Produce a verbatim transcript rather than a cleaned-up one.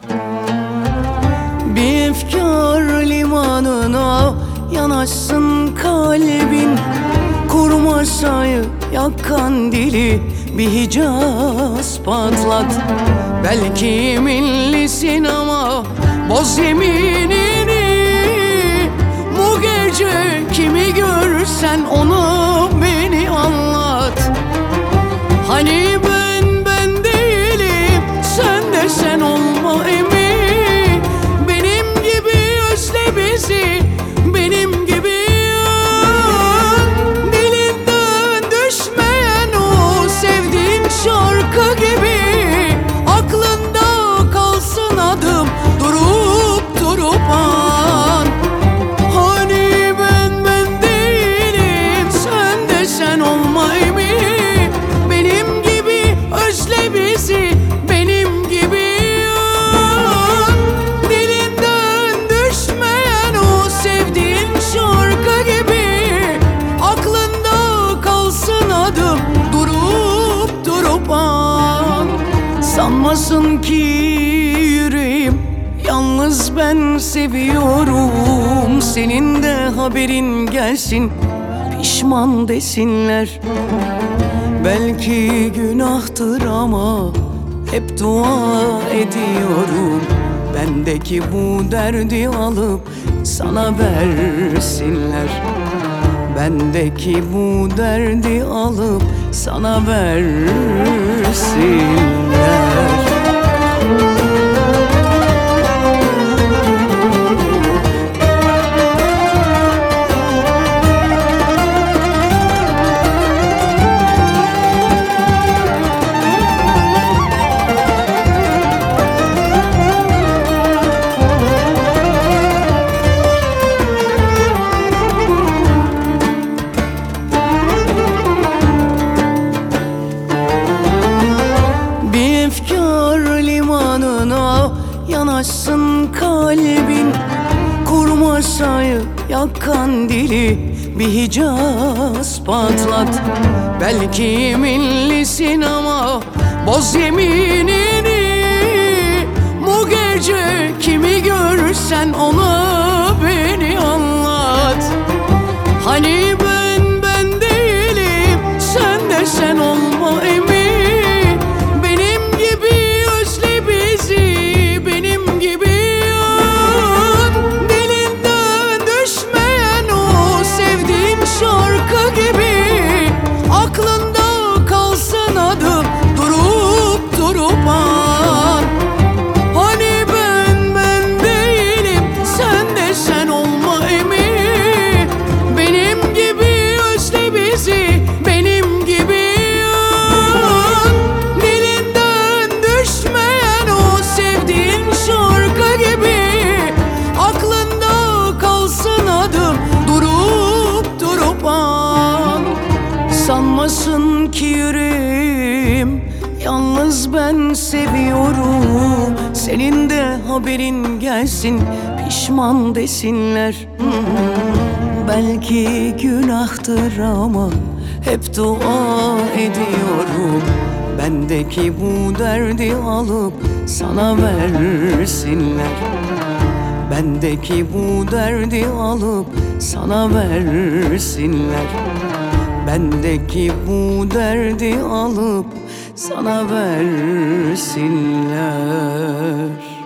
Bir efkar limanına yanaşsın kalbin, kurmaşayı yakan dili bir Hicaz patlat. Belki millisin ama boz yeminini. Bu gece kimi görsen onu beni anlat. Hani ben ben değilim, sen de sen olma emin. Benim gibi özle bizi, benim gibi yan. Dilinden düşmeyen o sevdiğin şarkı gibi. Aklında kalsın adım, durup durup an. Hani ben ben değilim, sen de sen olma emin. Benim gibi özle bizi, benim gibi yan. Dilinden düşmeyen o sevdiğin şarkı gibi. Aklında kalsın adım, durup durup an. Sanmasın ki yüreğim yalnız ben seviyorum. Senin de haberin gelsin, pişman desinler. Belki günahtır ama hep dua ediyorum. Bendeki bu derdi alıp sana versinler. Bendeki bu derdi alıp sana versinler. Efkar limanına yanaşsın kalbin, kurmaşayı yakan dili bir Hicaz patlat. Belki millisin ama boz yeminini. Bu gece kimi görsen ona beni anlat. Hani ben ben değilim, sen de sen olma emin. Aklında kalsın adım, durup durup an. Hani ben ben değilim, sen de sen olma emin. Benim gibi özle bizi, benim gibi yan. Dilinden düşmeyen o sevdiğin şarkı gibi. Aklında kalsın adım, durup durup an. Sanmasın ki yüreğim yalnız ben seviyorum. Senin de haberin gelsin, pişman desinler. Hmm, belki günahtır ama hep dua ediyorum. Bendeki bu derdi alıp sana versinler. Bendeki bu derdi alıp sana versinler. Bendeki bu derdi alıp sana versinler.